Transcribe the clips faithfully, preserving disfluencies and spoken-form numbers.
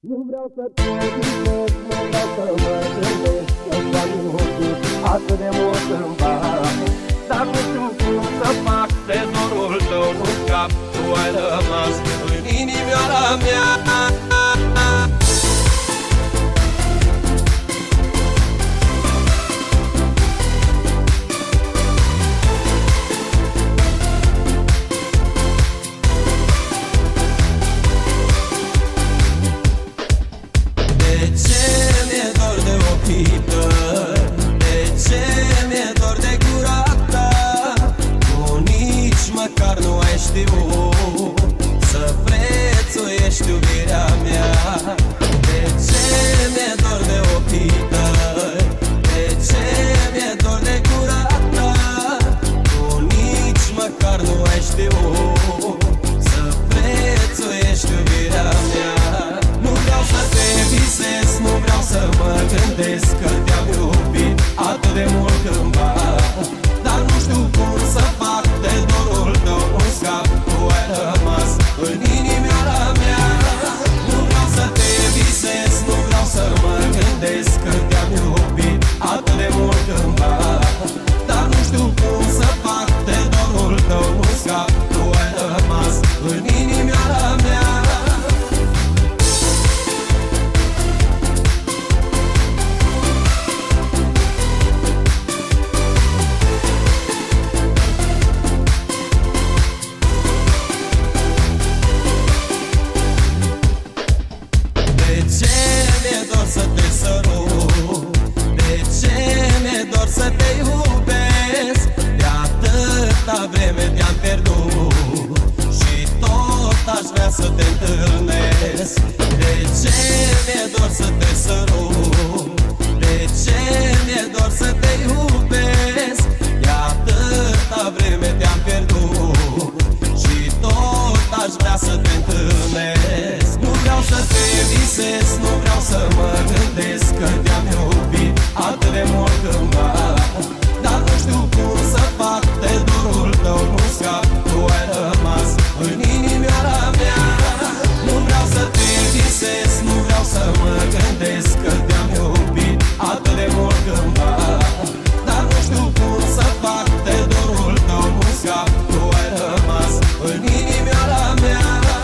Nu vreau să te iubesc, nu vreau să mă gândesc, că ți-am iubit atât de mult în bar. Dar nu știu cum să fac, de dorul tău nu scap, tu ai rămas în inimioara mea. De ce mi-e dor de ochii tăi? De ce mi-e dor de gura ta? Tu nici măcar nu ai știut să prețuiești iubirea mea. De ce mi-e dor de ochii tăi? De ce mi-e dor de gura ta? Tu nici măcar nu ai știut să prețuiești iubirea mea. Nu vreau să te visez, nu vreau să mă gândesc, că te-am iubit atât de mult în bar. Dar nu știu cum să fac, de dorul tău nu scap, tu ai rămas în inimioara mea. Nu vreau să te visez, nu vreau să mă gândesc, că te-am iubit atât de mult în bar. Dar nu știu cum să fac, de dorul tău nu scap, tu ai rămas în inimioara mea. De ce mi-e dor să te sărut? De ce mi-e dor să te iubesc? De atâta vreme te-am pierdut și tot aș vrea să te întâlnesc. De ce mi-e dor să te sărut? De ce mi-e dor să te iubesc? De atâta vreme te-am pierdut și tot aș vrea să te întâlnesc. Nu vreau să te visez, nu vreau să mă gândesc, că te-am iubit atât de mult în bar. Dar nu știu cum să fac, de dorul tău nu scap, tu ai rămas în inimioara mea. Nu vreau să te visez, nu vreau să mă gândesc, că te-am iubit atât de mult în bar. Dar nu știu cum să fac, de dorul tău nu scap, tu ai rămas în inimioara mea.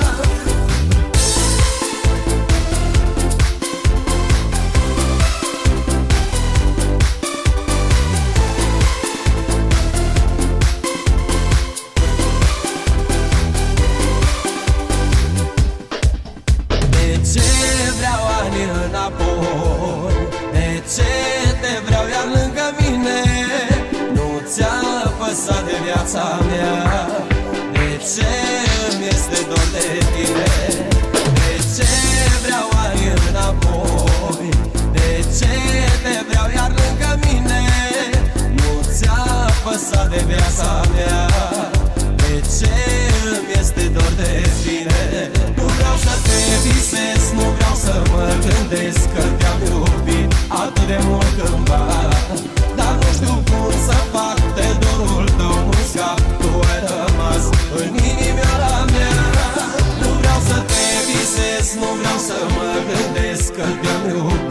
De ce vreau ani înapoi? De ce te vreau iar lângă mine? Nu ți-a păsat de viața mea? De ce îmi este dor de tine? De ce vreau ani înapoi? De ce te vreau iar lângă mine? Nu ți-a păsat de viața mea? De ce îmi este dor de tine? Nu vreau să te visez, nu vreau să mă gândesc, că te-am iubit atât de mult în bar. Dar nu știu cum să fac, de dorul tău nu scap, tu ai rămas în inimioara mea. Nu vreau să te visez, nu vreau să mă gândesc, că te-am iubit